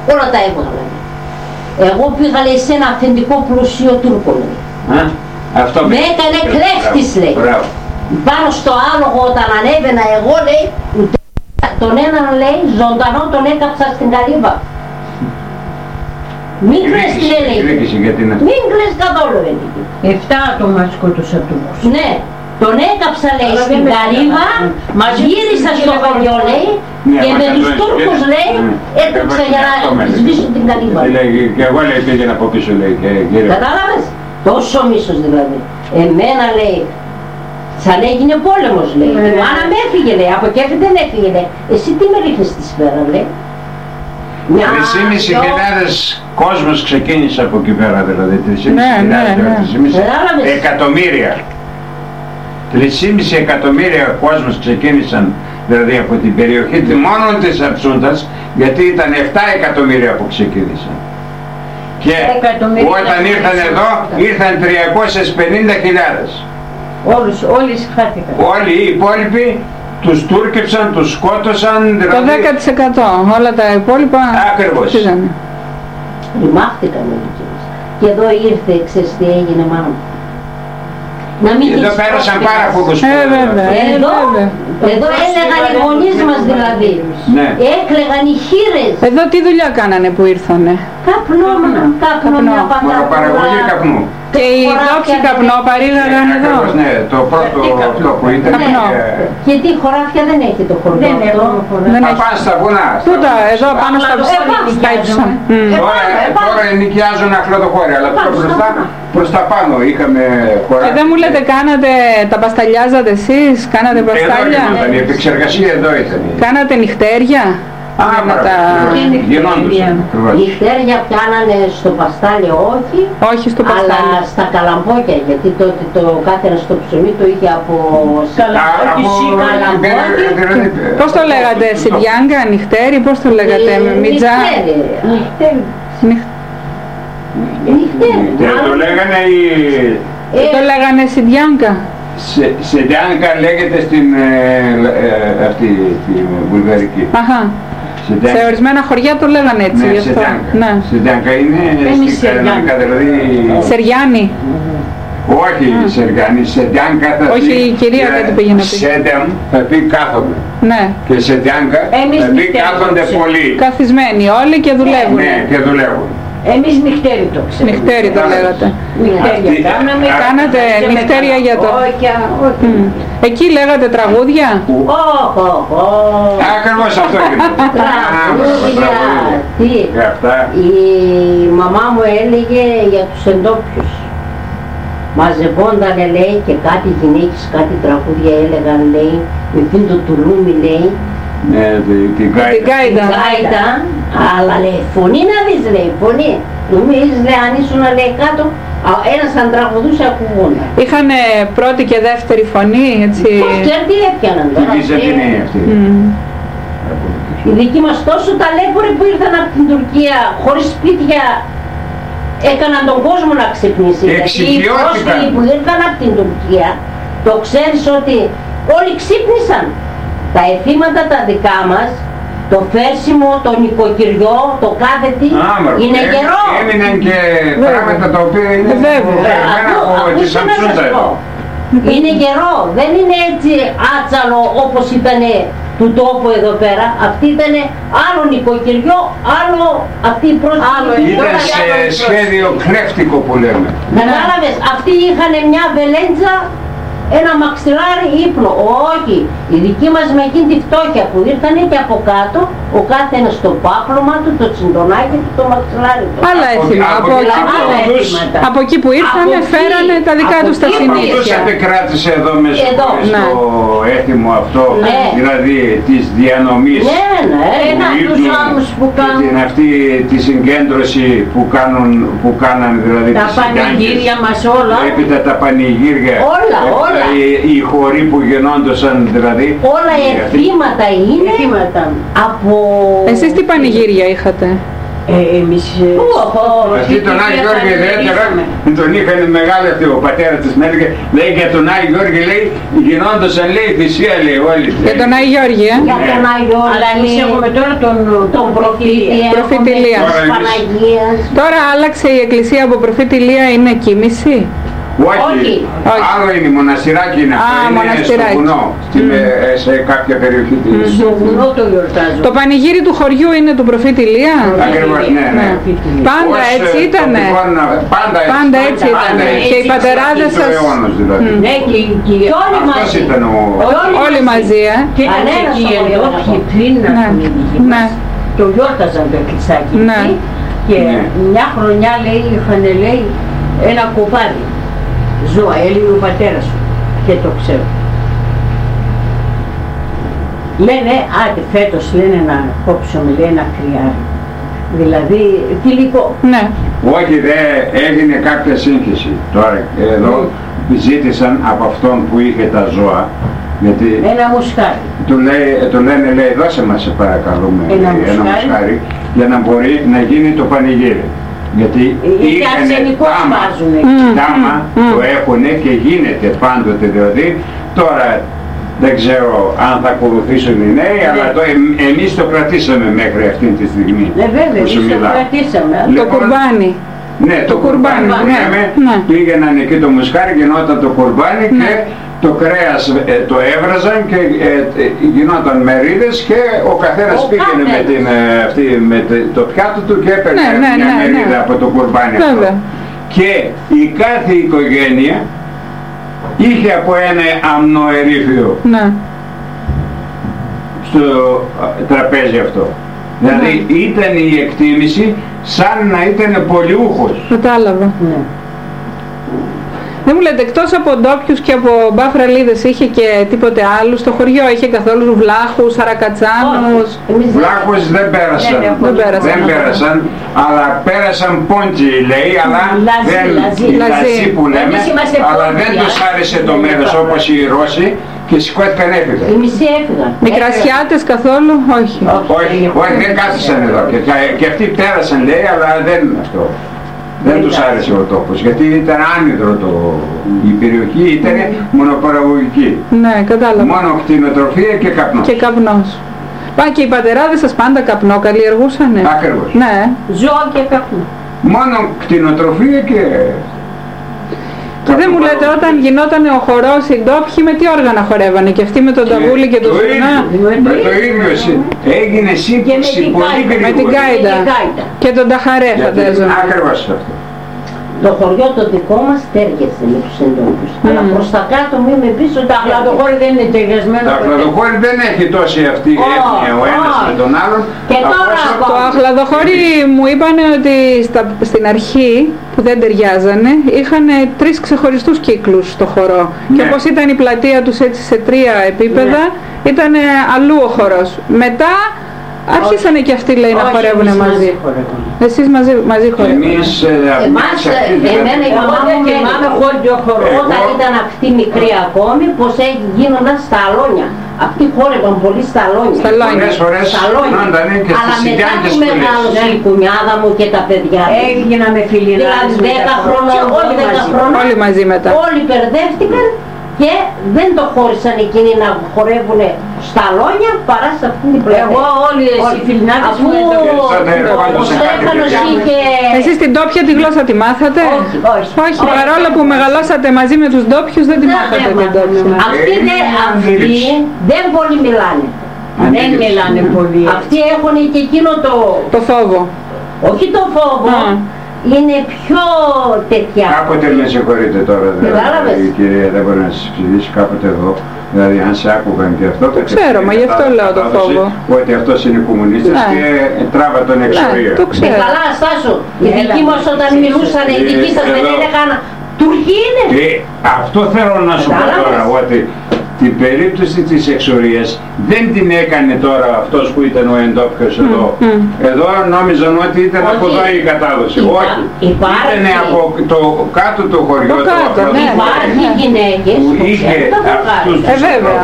όλα τα έβγαλα. Εγώ πήγα, λέει, σε ένα αφεντικό πλουσίο Τούρκο, λέει. Με έκανε κλέφτης, λέει. Πάνω στο άλογο όταν ανέβαινα εγώ, λέει, τον έναν, λέει, ζωντανό τον έκαψα στην καλύβα. Μην κλαις, λέει. Μην κλαις καθόλου, λέει. 7 άτομα σκότωσα Τούρκους. Ναι. Τον έκαψα, λέει, στην καλύβα, γύρισα στο χωριό, λέει, και με τους Τούρκους, λέει, έτρεξα για να σβήσω την καλύβα. Και εγώ, λέει, πήγαινα από πίσω, λέει, και γύρω. Κατάλαβες, τόσο μίσος δηλαδή. Εμένα, λέει, σαν έγινε πόλεμος, λέει. Η μάνα με έφυγε, λέει, από κέφι δεν έφυγε, λέει. Εσύ τι με ρίχνεις στη σφαίρα, λέει. 3.500 κόσμος ξεκίνησε από εκεί πέρα, δηλαδή. 3.500 εκατομμύρια. 3,5 εκατομμύρια κόσμος ξεκίνησαν, δηλαδή, από την περιοχή μόνο της Αψούντας, γιατί ήταν 7 εκατομμύρια που ξεκίνησαν. Και όταν ήρθαν εδώ, ήρθαν 350.000. Όλοι χάθηκαν. Όλοι οι υπόλοιποι τους τούρκεψαν, τους σκότωσαν, δηλαδή... Το 10%, όλα τα υπόλοιπα... Ακριβώς. Ρημάχτηκαν όλοι εκεί. Και εδώ ήρθε, ξέρεις τι έγινε, μάνα μου. Εδώ πέρασαν πάρα πολλούς Εδώ έλεγαν οι γονείς μας, δηλαδή. Έκλαιγαν οι χείρες. Εδώ τι δουλειά κάνανε που ήρθανε? Καπνό, μια πατάτα. Παραγωγή καπνού. Και οι δόξοι καπνό παρήγαγαν εδώ. Ναι, το πρώτο αυτό που ήταν. Και τι χωράφια δεν έχει το χωριό αυτό. Πάνω στα βουνά. Τούτα, εδώ πάνω στα βουνά. Τώρα νοικιάζουν αχλαδοχώρια, αλλά προς τα πάνω είχαμε χωράφια. Και δεν μου λέτε, κάνατε, τα πασταλιάζατε εσείς, κάνατε παστάλια? Εδώ ήταν, η επεξεργασία εδώ ήταν. Κάνατε νυχτέρια? Νυχτέρια πιάνανε στο παστάλι, όχι στο παστάλι, αλλά στα καλαμπόκια, γιατί τότε το κάθενα στο ψωμί το είχε από καλαμπόκι. Πώς το λέγατε, σιδιάγκα, νυχτέρι, πώς το λέγατε, μιτζά? Νυχτέρι. Το λέγανε το λέγανε σιδιάγκα. Σιδιάγκα λέγεται στην αυτή τη βουλγαρική. Σε ορισμένα χωριά το λέγανε έτσι. Ναι, Σιδιάνκα είναι στην κανονικά, δηλαδή... Σεριάνι. Όχι Σεριάνι, Σιδιάνκα θα πει... Όχι, η κυρία δεν πήγε να πει. Σέντεμ θα πει κάθομαι. Ναι. Και Σιδιάνκα θα πει κάθονται πολλοί. Καθισμένοι όλοι και δουλεύουν. Ναι, και δουλεύουν. Εμείς νυχτέρι το ξέρουμε. Νυχτέρι το λέγατε. Νυχτέρια κάναμε. Κάνατε νυχτέρια για το... Εκεί λέγατε τραγούδια. Ακριβώς αυτό είναι. Τραγούδια. Η μαμά μου έλεγε για τους εντόπιους. Μαζευόντανε, λέει, και κάτι γυναίκες, κάτι τραγούδια έλεγαν, λέει, με εκείνο το τουλούμι, λέει. Ναι, την γκάιτα. Αλλά, λέει, φωνή να δεις, λέει, φωνή. Νομίζεις, λέει, αν ήσουν, λέει, κάτω, ένας αν τραγουδούσε ακουγόταν. Είχανε πρώτη και δεύτερη φωνή, έτσι. Πώς ξέρει τι έπιαναν τώρα. Τι βυζαντινή αυτή. Οι δικοί μας τόσο ταλέποροι που ήρθαν από την Τουρκία, χωρίς σπίτια, έκαναν τον κόσμο να ξυπνήσει. Εξοικειώθηκαν. Οι πρόσφυγοι που ήρθαν από την Τουρκία, το ξέρεις ότι όλοι ξύπνησαν. Τα εθήματα τα δικά μας, το φέρσιμο, το νοικοκυριό, το κάθε τι, είναι γερό. Έμειναν και πράγματα τα οποία είναι είναι γερό, δεν είναι έτσι άτσαλο όπως ήταν του τόπου εδώ πέρα. Αυτή ήταν άλλο νοικοκυριό, άλλο αυτή η πρόσφυγη. Ήταν σε σχέδιο κλέφτικο που λέμε. Κατάλαβες, αυτοί είχαν μια βελέντζα, ένα μαξιλάρι ύπνο. Όχι, οι δικοί μας με εκείνη τη φτώχεια που ήρθανε και από κάτω, ο κάθε ένας το πάπλωμα του, το τσιντονάκι του, το μαξιλάρι του. Άλλα έθιμα. Από εκεί που ήρθανε φέρανε τα δικά τους τα συνήθεια. Αυτός επικράτησε εδώ μέσα στο έθιμο αυτό, δηλαδή της διανομής του ίδιου και την αυτή τη συγκέντρωση που κάνανε, δηλαδή τα πανηγύρια μας όλα. Έπειτα τα πανηγύρια. Όλα. Οι χωροί που γεννόντουσαν, δηλαδή. Όλα εθήματα είναι από... Εσείς τι πανηγύρια είχατε? Εμείς Αυτή τον Άγιο Γιώργη ιδιαίτερα τον είχαν μεγάλη αυτή ο πατέρας της Μέλικε, λέει για τον Άγιο Γιώργη, λέει γινόντουσαν, λέει θυσία, λέει όλοι. Για τον Άγιο Γιώργη, Για τον Άγιο Αλλά εμείς έχουμε τώρα τον προφήτη Ηλία. της Παναγίας. Τώρα άλλαξε η εκκλησία από προφήτη Ηλία, είναι κοίμηση. Όχι, άλλο είναι μοναστηράκι είναι αυτό, είναι στο βουνό, σε κάποια περιοχή της. Στο βουνό το γιορτάζουν. Το πανηγύρι του χωριού είναι του προφήτη Ηλία. Ακριβώς, ναι. Πάντα έτσι ήτανε. Πάντα έτσι ήτανε. Και οι πατεράδες σας. Ναι, και όλοι μαζί. Όλοι μαζί, Κοίταξε και οι εντόπιοι πριν να πούμε Ναι. το γιόρταζαν το εκκλησάκι Ναι. και μια χρονιά λέει είχαν λέει ένα κοπάδι ζώα, έλεγε ο πατέρας σου και το ξέρω. Λένε, άντε φέτος λένε να κόψουμε λέει ένα κρυάρι. Δηλαδή θηλυκό. Ναι. Όχι, δεν έγινε κάποια σύγχυση. Τώρα εδώ ζήτησαν από αυτόν που είχε τα ζώα, γιατί Ένα μουσκάρι. του λένε, λέει, δώσε μας σε παρακαλούμε Ένα ένα μουσκάρι. μουσκάρι για να μπορεί να γίνει το πανηγύρι. Γιατί Και αρσενικό βάζουνε. τάμα το έχουνε και γίνεται πάντοτε, δηλαδή τώρα δεν ξέρω αν θα ακολουθήσουν οι νέοι, αλλά εμείς το κρατήσαμε μέχρι αυτή τη στιγμή. Ναι βέβαια, που σου εμείς το μιλάω. κρατήσαμε. Το Λοιπόν, κουρμπάνι. Ναι, το κουρμπάνι που ναι, λέμε, ναι. πήγαιναν εκεί το μουσκάρι, γινόταν το κουρμπάνι και το κρέας το έβραζαν και γινόταν μερίδες και ο καθένας πήγαινε με το πιάτο του και έπαιρνε μια μερίδα από το κουρμπάνι αυτό. Και η κάθε οικογένεια είχε από ένα αμνό ερήφιο Ναι. στο τραπέζι αυτό. Δηλαδή ήταν η εκτίμηση σαν να ήταν πολιούχος. Κατάλαβα. Ναι. Δεν μου λέτε, εκτός από ντόπιους και από μπάφραλίδες είχε και τίποτε άλλο στο χωριό, είχε καθόλου βλάχους, σαρακατσάνους. Βλάχους δεν πέρασαν. Δεν πέρασαν, αλλά πέρασαν πόντζι λέει, αλλά λαζί που λέμε, αλλά δεν τους άρεσε το μέρος όπως οι Ρώσοι και σηκώθηκαν έφυγαν. Οι μισοί έφυγαν. Μικρασιάτες καθόλου, όχι. Όχι, δεν κάθισαν εδώ και αυτοί πέρασαν λέει, αλλά δεν αυτό. Δεν τους άρεσε ο τόπος, γιατί ήταν άνυδρο η περιοχή, ήταν μονοπαραγωγική. Ναι, κατάλαβα. Μόνο κτηνοτροφία και καπνός. Και καπνός. Πά, και οι πατεράδες σας πάντα καπνό καλλιεργούσανε. Ακριβώς. Ναι. Ζώα και καπνό. Μόνο κτηνοτροφία και... Και δεν μου λέτε, όταν γινόταν ο χορός, οι ντόπιοι με τι όργανα χορεύανε, και αυτοί με τον ταβούλι και το σουνά. Με το ίδιο έγινε σύγκριση πολύ γρήγορα. Με την κάιντα. Και τον ταχαρέ φαντάζομαι. Ακριβώς αυτό. Το χωριό το δικό μας τέριασε με τους εντόπιους. Αλλά προς τα κάτω μην με πεις ότι Τα αχλαδοχώρη δεν είναι ταιριασμένο. Τα αχλαδοχώρη δεν έχει τόση αυτή η έννοια ο ένας με τον άλλον. Και τώρα Το αχλαδοχώρι μου είπανε ότι στην αρχή που δεν ταιριάζανε είχαν 3 ξεχωριστούς κύκλους στο χορό. Ναι. Και όπως ήταν η πλατεία τους έτσι σε 3 επίπεδα, ήταν αλλού ο χορός. Μετά άρχισανε και αυτοί λέει να χορεύουν μαζί. Εσείς μαζί χορεύουν. εμάς, εμένα η μαμά μου όταν ήταν αυτή μικρή ακόμη, πως γίνονταν στα αλόνια. Αυτοί χόρευαν πολύ στα αλόνια. Πολλές φορές γινόντανε και Αλλά στις μετά Σιντιάνκες που μεγάλωσε η κουνιάδα μου και τα παιδιά μου, Έγινα με φιλινάδες. δηλαδή 10 χρονών, 12 χρονών, Όλοι μαζί μετά. όλοι μπερδεύτηκαν και δεν το χώρισαν εκείνοι να χορεύουν στα αλόνια παρά σε αυτήν την πλευρά. Εγώ όλοι οι φιλινάδες μου ο Στέφανος είχε... Εσείς την ντόπια τη γλώσσα τη μάθατε? Όχι, παρόλο που μεγαλώσατε μαζί με τους ντόπιους δεν τη μάθατε την ντόπια. Αυτοί δεν πολύ μιλάνε. Δεν μιλάνε πολύ. Αυτοί έχουν και εκείνο Το φόβο. όχι το φόβο, είναι πιο τέτοια. Κάποτε με συγχωρείτε τώρα, Κατάλαβες. η κυρία δεν μπορεί να σας εξηγήσει κάποτε εδώ, δηλαδή αν σε άκουγαν και αυτό, Το ξέρω, μα γι' αυτό λέω το φόβο. Ότι αυτός είναι κομμουνίστας Ναι. και τράβα τον Ναι, εξορία. το ξέρω. Καλά, Στάσο, οι δικοί μας όταν μιλούσαν, οι δικοί σας δεν έλεγαν Τουρκοί είναι. Αυτό θέλω να σου πω τώρα, ότι την περίπτωση της εξορίας δεν την έκανε τώρα αυτός που ήταν ο εντόπιος εδώ. Εδώ νόμιζαν ότι ήταν από εδώ η κατάδοση. Όχι, ήταν από το κάτω το χωριό. Υπάρχει γυναίκες που είχε αυτούς τους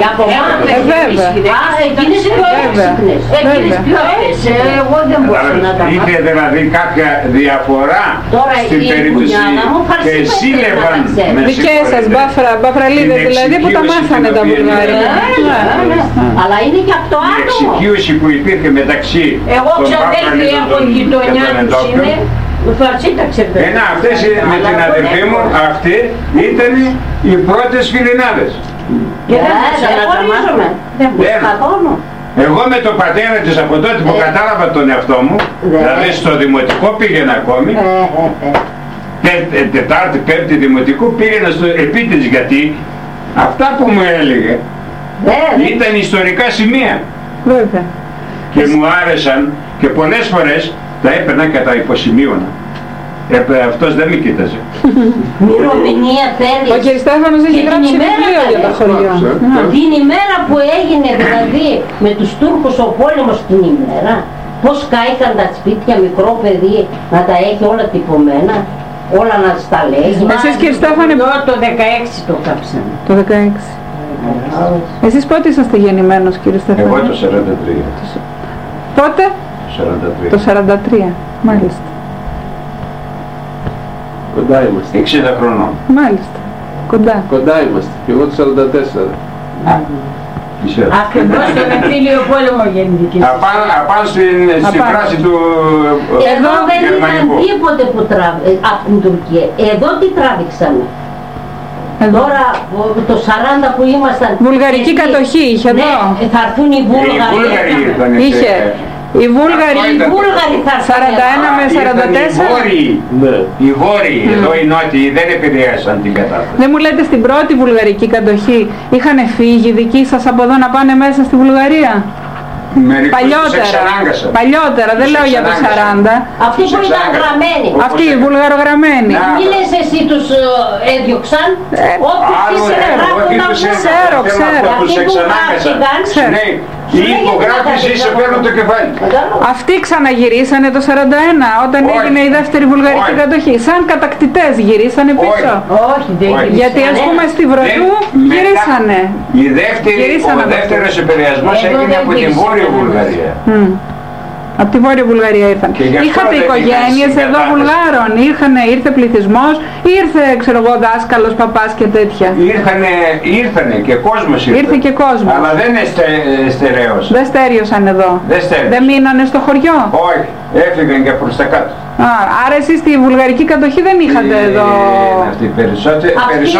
εκείνες πιο έξυπνες. Εγώ δεν μπορούσα να τα μάθω. Είχε δηλαδή κάποια διαφορά στην περίπτωση και σύλλευαν δικές σας μπαφραλίδες δηλαδή που τα μάθανε τα βουλγάρικα. Αλλά είναι και από το άτομο. Η εξοικείωση που υπήρχε μεταξύ εγώ ξαδέλφη από την γειτονιά τους είναι. Αυτές με την αδερφή μου, αυτοί ήταν οι πρώτες φιλινάδες. Και δεν χωρίζομαι. Δεν μπορώ. Εγώ με τον πατέρα της από τότε που κατάλαβα τον εαυτό μου, δηλαδή στο δημοτικό πήγαινα ακόμη, Τετάρτη, Πέμπτη δημοτικού πήγαινα στο επίτης, γιατί αυτά που μου έλεγε ήταν ιστορικά σημεία και μου άρεσαν και πολλές φορές τα έπαιρνα και τα υποσημείωνα. Αυτός δεν με κοίταζε. Μυρομηνία θέλεις. Ο κ. Στέφανος έχει γράψει βιβλίο για τα χωριά. Την ημέρα που έγινε δηλαδή με τους Τούρκους ο πόλεμος, την ημέρα πως κάηκαν τα σπίτια, μικρό παιδί να τα έχει όλα τυπωμένα, όλα να στα λέει. Εσείς κ. Στέφανε το 16 το κάψαμε. Το 16. Εσείς πότε είσαστε γεννημένος κ. Στέφανε? Εγώ το 43. Πότε? 43. Το 43, μάλιστα. Κοντά είμαστε. 60 χρονών. Μάλιστα. Κοντά. Κοντά είμαστε. Και εγώ το 44. Ακριβώς στον εμφύλιο πόλεμο γεννηθήκες. Απάνω στην φράση του εδώ δεν ήταν γερμανικού. τίποτε που από την Τουρκία. Εδώ τι τράβηξαμε. Τώρα το 40 που ήμασταν... Βουλγαρική κατοχή είχε εδώ. Ναι, θα έρθουν οι Βούλγαροι. Είχε. Οι Βούλγαροι θα 41 με 44. Οι Βόρειοι, εδώ οι Νότιοι δεν επηρέασαν την κατάσταση. Δεν μου λέτε στην πρώτη βουλγαρική κατοχή είχαν φύγει δικοί σας από εδώ να πάνε μέσα στη Βουλγαρία? Παλιότερα, δεν λέω για το 40. Αυτοί που ήταν γραμμένοι. Αυτοί οι βουλγαρογραμμένοι. Μη λες εσύ τους έδιωξαν. Όποιους ήσουν γράφουν να βγουν. Ξέρω. Τους εξανάγκασαν. Η υπογράφηση σε παίρνουν το κεφάλι. Αυτοί ξαναγυρίσανε το 41 όταν έγινε η δεύτερη βουλγαρική κατοχή. Σαν κατακτητές γυρίσανε πίσω. Όχι, δεν γυρίσανε. Γιατί ας πούμε στη Βροντού γυρίσανε. Ο δεύτερος επηρεασμός έγινε από την Βόρεια Βουλγαρία. Από τη Βόρεια Βουλγαρία ήρθαν. Είχατε οικογένειες εδώ Βουλγάρων, ήρθε πληθυσμός, ήρθε ξέρω εγώ δάσκαλος, παπάς και τέτοια. Ήρθανε και κόσμος ήρθε. Ήρθε και κόσμος. Αλλά δεν στερέωσαν. Δεν στέριωσαν εδώ. Δεν μείνανε στο χωριό. Όχι, έφυγαν και προς τα κάτω. Άρα εσείς στη βουλγαρική κατοχή δεν είχατε εδώ... Περισσότερο...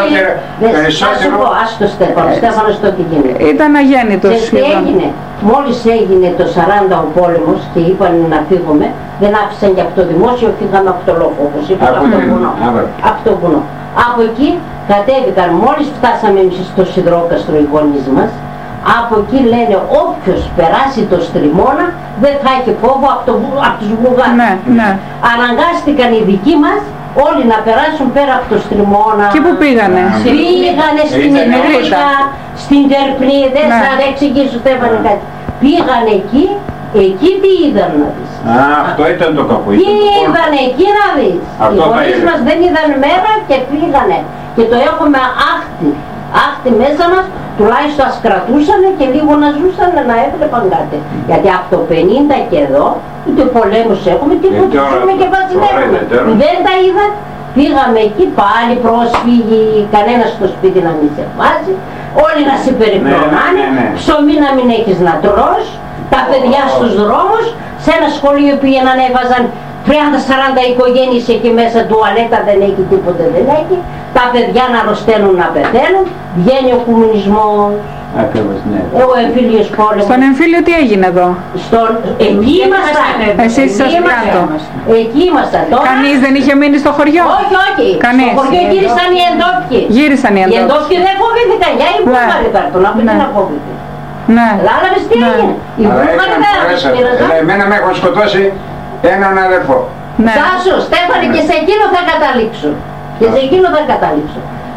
Ας σου πω, ας το Στέφανος το τι γίνεται. Ήταν αγέννητος. Και τι έγινε, μόλις έγινε το 40 ο πόλεμος και είπαν να φύγουμε, δεν άφησαν και από το δημόσιο, φύγαμε από το λόγο, όπως είπα, από το βουνό. Από εκεί κατέβηκαν, μόλις φτάσαμε εμείς στο Σιδρόκαστρο οι γονείς μας, από εκεί λένε όποιος περάσει το Στριμώνα δεν θα έχει φόβο από τους Βουλγάρους. Ναι. Αναγκάστηκαν οι δικοί μας όλοι να περάσουν πέρα από το Στριμώνα. Και πού πήγανε? Πήγανε στην Ενέργεια, στην Τερπνή, δεν θα εξηγήσω Στέφανε κάτι. Πήγανε εκεί τι είδαν να δεις. Αυτό ήταν το κακό. Τι είδαν εκεί να δεις. Οι γονείς μας δεν είδαν μέρα και πήγανε. Και το έχουμε άχτη μέσα μας, τουλάχιστον ας κρατούσανε και λίγο να ζούσανε να έβλεπαν κάτι. Γιατί από το 50 και εδώ, ούτε πολέμους έχουμε, τίποτα ζούμε και βασιλεύουμε. Δεν τα είδα. Πήγαμε εκεί πάλι πρόσφυγοι, κανένας στο σπίτι να μην σε βάζει, όλοι να σε περιπλωνάνε, ψωμί να μην έχεις να τρως, τα παιδιά στους δρόμους, σε ένα σχολείο πήγαιναν έβαζαν 30-40 οικογένειες εκεί μέσα, τουαλέτα δεν έχει, τίποτε δεν έχει, τα παιδιά να αρρωσταίνουν, να πεθαίνουν, βγαίνει ο κομμουνισμός. Ακριβώς, ναι. Ο εμφύλιος πόλεμος. Στον εμφύλιο τι έγινε εδώ? Εκεί ήμασταν. Εσείς ήσασταν κάτω. Εκεί ήμασταν. Κανείς δεν είχε μείνει στο χωριό? Όχι. Κανείς. Στο χωριό γύρισαν οι εντόπιοι. Οι εντόπιοι δεν φοβήθηκαν. Για οι Βούλγαροι κάρτουν, να πει τι να φοβηθεί. Ναι. Λάλαβες τι έγινε. Οι Βούλγαροι δεν πήραζαν. Εμένα με έχουν σκοτώσει έναν αδερφό. Τάσο, Στέφανη, και σε εκείνο θα καταλήξω.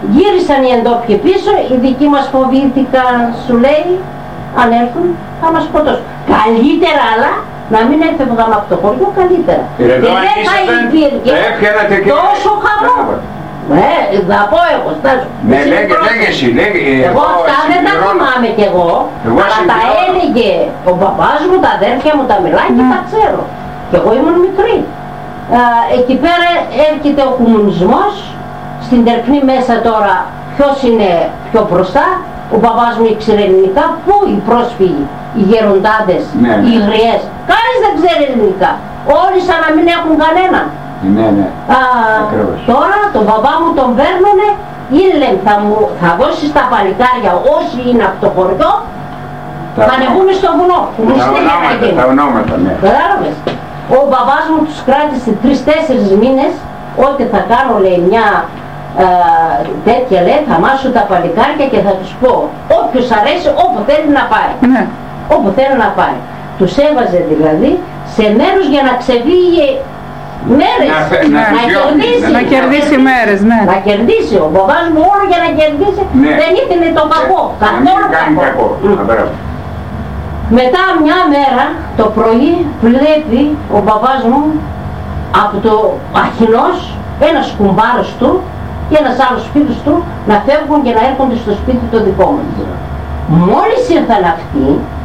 Γύρισαν οι εντόπιοι πίσω, οι δικοί μας φοβήθηκαν, σου λέει, αν έρθουν θα μας σκοτώσουν. Καλύτερα αλλά να μην έφευγαμε από το χωριό, καλύτερα. Και δεν θα υπήρχε τόσο χαμό. Θα πω εγώ, στάζω. Ναι, λέγε εσύ, λέγε. Εγώ αυτά δεν τα θυμάμαι κι εγώ, αλλά τα έλεγε ο παπάς μου, τα αδέρφια μου τα μιλάει και τα ξέρω. Και εγώ ήμουν μικρή. Εκεί πέρα έρχεται ο κομμουνισμός, στην Τερκνή μέσα τώρα ποιος είναι πιο μπροστά, ο παπάς μου ήξερε ελληνικά, πού οι πρόσφυγοι, οι γεροντάδες, οι γριές, κανείς δεν ξέρει ελληνικά, όλοι σαν να μην έχουν κανέναν. Ναι. Τώρα τον παπά μου τον παίρνουνε, ήλεν θα δώσεις τα παλικάρια όσοι είναι από το χωριό, θα ανεβούν στο βουνό, που μου στέλνει τα ονόματα, ναι. Κατάλαβες. Ο μπαμπάς μου τους κράτησε 3-4 μήνες, ότι θα κάνω λέει μια τέτοια λέει, θα μάσω τα παλικάρια και θα τους πω όποιος αρέσει όπου θέλει να πάει. Ναι. Όπου θέλει να πάει. Τους έβαζε δηλαδή σε μέρους για να ξεφύγει μέρες, να κερδίσει μέρες, ναι. Να κερδίσει, ο μπαμπάς μου όλο για να κερδίσει, ναι. δεν ήθελε το κακό, καθόλου κακό. Μετά μια μέρα το πρωί βλέπει ο μπαμπάς μου από το Αχινός ένας κουμπάρος του και ένας άλλος φίλος του να φεύγουν και να έρχονται στο σπίτι το δικό μας. Μόλις ήρθαν αυτοί